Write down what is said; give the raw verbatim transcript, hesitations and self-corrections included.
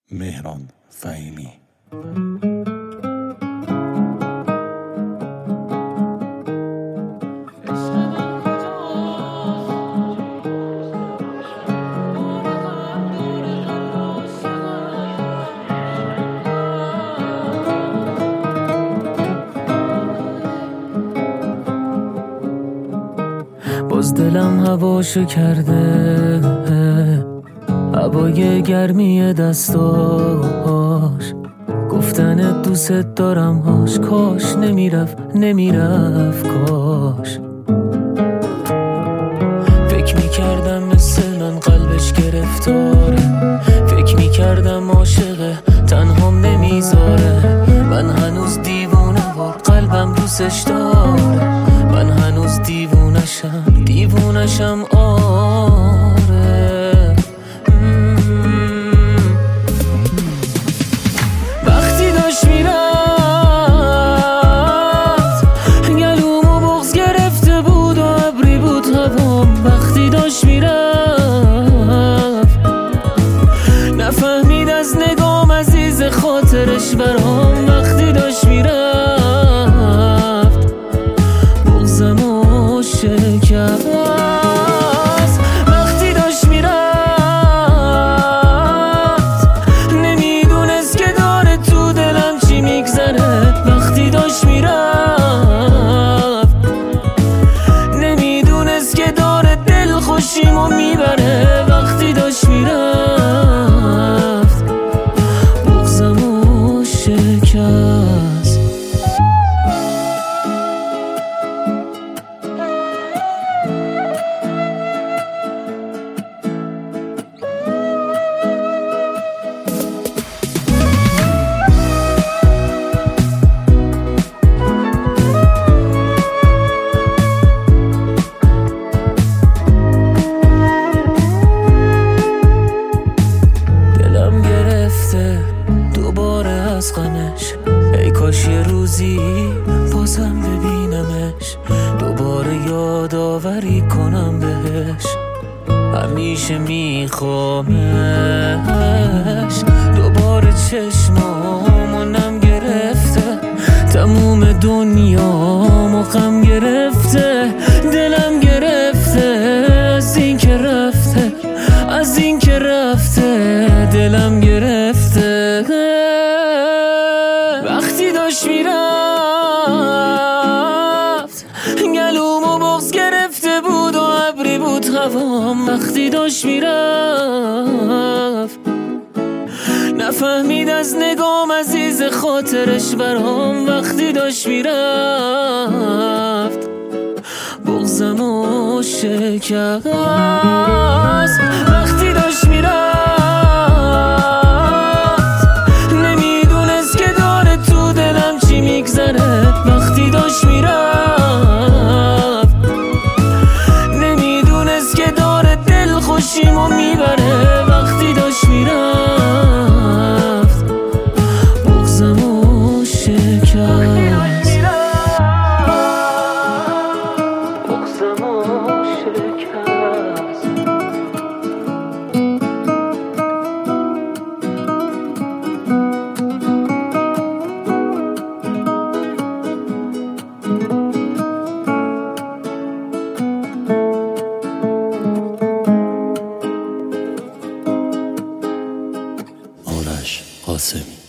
مهران فهیمی. باز دلم هواشو کرده، هوای گرمی دستاش، گفتن دوست دارم هاش، کاش نمیرف نمیرف کاش. فکر میکردم مثل من قلبش گرفتاره، فکر میکردم عاشقه تنهام نمیذاره. من هنوز دیوونه وار قلبم دوستش داره، من هنوز دیوونشم دیوونشم آره. وقتی داشت میرفت گلومو بغض گرفته بود و ابری بود هوام. وقتی داشت میرفت نفهمید از نگام عزیز خاطرش برام. وقتی داشت میرفت بغضمو شکست. وقتی داشت میرفت نمیدونست که داره تو دلم چی میگذره. وقتی داشت میرفت نمیدونست که داره دل خوشیمو میبره. وقتی داشت میرفت بغضمو شکست. دوباره از غمش ای کاش یه روزی بازم ببینمش، دوباره یادآوری کنم بهش. همیشه میخوامش، دوباره چشمامو نم گرفته، تموم دنیامو غم گرفته، دلم گرفته از این که رفته، از این که رفته دلم گرفته. وقتی داشت میرفت گلومو بغض گرفته بود و ابری بود هوام. وقتی داشت میرفت نفهمید از نگام عزیز خاطرش برام. وقتی داشت میرفت بغضمو شکست. وقتی داشت میرفت نمیدونست که داره تو دلم چی میگذره. وقتی داشت میرفت نمیدونست که داره دل خوشیمو میبره. وقتی داشت میرفت بغضمو شکست. آرش قاسمی.